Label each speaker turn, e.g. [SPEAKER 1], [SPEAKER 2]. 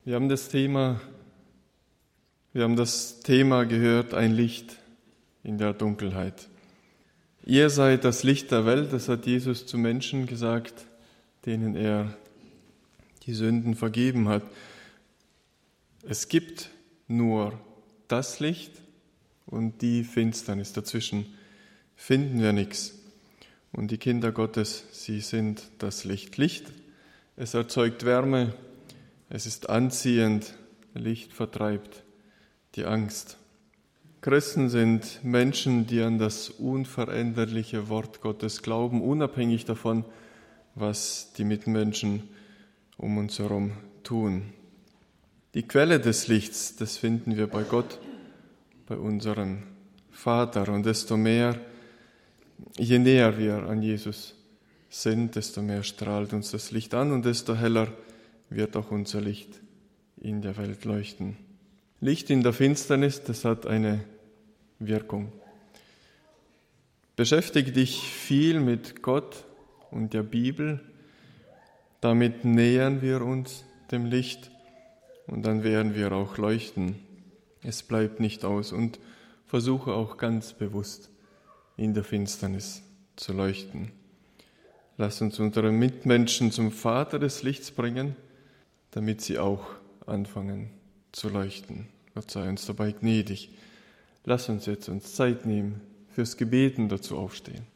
[SPEAKER 1] Wir haben das Thema gehört, ein Licht in der Dunkelheit. Ihr seid das Licht der Welt, das hat Jesus zu Menschen gesagt, denen er die Sünden vergeben hat. Es gibt nur das Licht und die Finsternis. Dazwischen finden wir nichts. Und die Kinder Gottes, sie sind das Licht. Licht, es erzeugt Wärme, es ist anziehend, Licht vertreibt die Angst. Christen sind Menschen, die an das unveränderliche Wort Gottes glauben, unabhängig davon, was die Mitmenschen um uns herum tun. Die Quelle des Lichts, das finden wir bei Gott, bei unserem Vater. Und desto mehr, je näher wir an Jesus sind, desto mehr strahlt uns das Licht an und desto heller wird auch unser Licht in der Welt leuchten. Licht in der Finsternis, das hat eine Wirkung. Beschäftige dich viel mit Gott und der Bibel, damit nähern wir uns dem Licht und dann werden wir auch leuchten. Es bleibt nicht aus und versuche auch ganz bewusst in der Finsternis zu leuchten. Lass uns unsere Mitmenschen zum Vater des Lichts bringen, damit sie auch anfangen zu leuchten. Gott sei uns dabei gnädig. Lass uns jetzt Zeit nehmen fürs Gebeten, dazu aufstehen.